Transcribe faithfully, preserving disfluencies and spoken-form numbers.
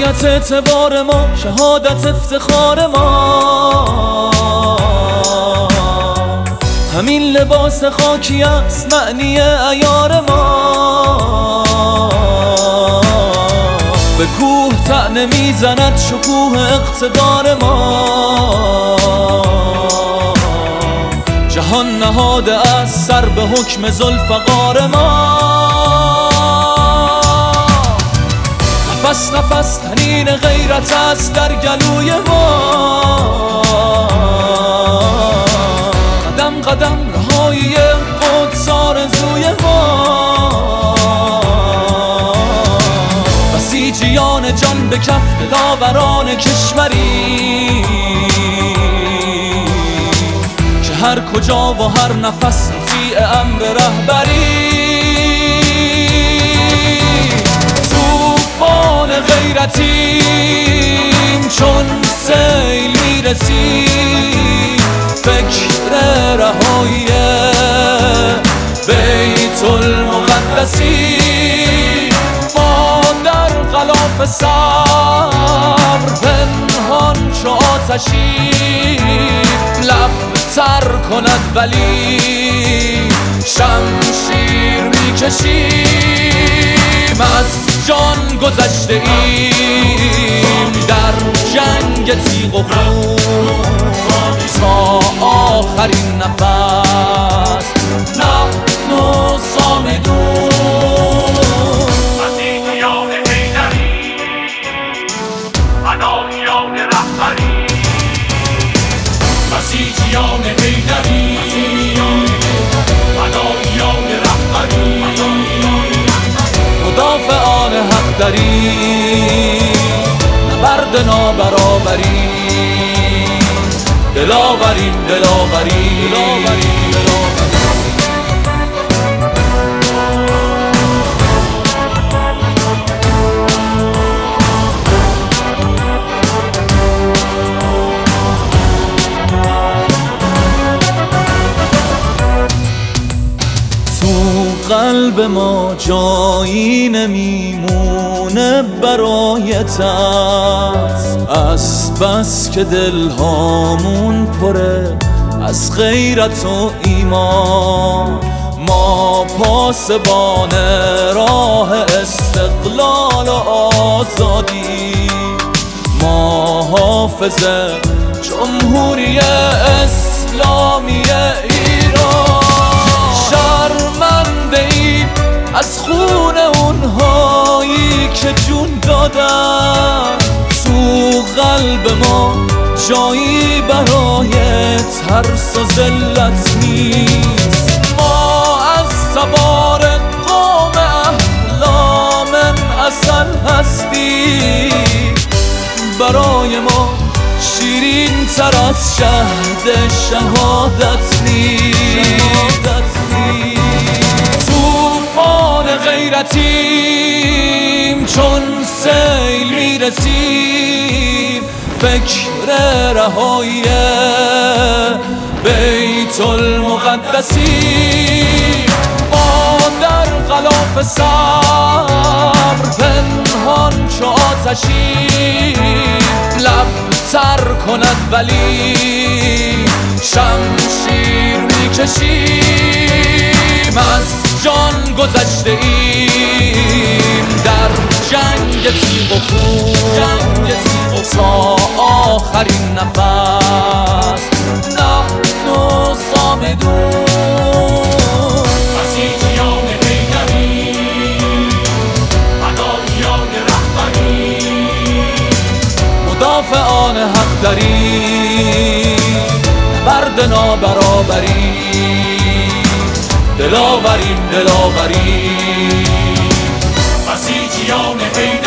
دولت اعتبار ما، شهادت افتخار ما. همین لباس خاکی است معنی عیار ما. به کوه طعنه میزند شکوه اقتدار ما. جهان نهاده است سر به حکم ذوالفقار ما. نفس نفس تنین غیرت است در گلوی ما. قدم قدم رهایی قدس آرزوی ما. بسیجیان جان به کف دلاوران کشوری که هر کجا و هر نفس مطیع امر رهبری. طوفان غیرتیم چون سیل میرسی، فکر رهایی بیت المقدسی. ما در غلاف صبر پنهان چو آتشی، لب تر کند ولی شمشیر میکشیم. از جان گذشته ایم در جنگ تیغ و خون تا آخرین نفس نحن صامدون. بسیجیان حیدری، فداییان رهبری. بسیجیان حیدری، فداییان رهبری. مدافعان حق داری، نبرد نابرابری. دلاوریم دلاوریم دلاوریم دلاوریم. تو قلب ما جایی نمیمونه برایتت، از بس که دلهامون پره از غیرت و ایمان. ما پاسبان راه استقلال و آزادی، ما حافظ جمهوری اسلامی ایران. شرمنده ایم از خون اونهایی که جون دادن. تو قلب ما جایی برای ترس و ذلت نیست. ما از تبار قوم احلام اصل هستیم. برای ما شیرین تر از شهد شهادت نیست. طوفان غیرتیم چون سیل میرسیم، فکر رهایی بیت المقدسی. ما در غلاف صبر پنهان چو آتشی، لب تر کند ولی شمشیر میکشیم. از جان گذشته ایم در جنگ تیغ و خون تا آخرین نفس نحن صامدون. بسیجیان حیدری، فداییان رهبری. مدافعان حق داری، نبرد نابرابری. دلاوریم دلاوریم. بسیجیان حیدری.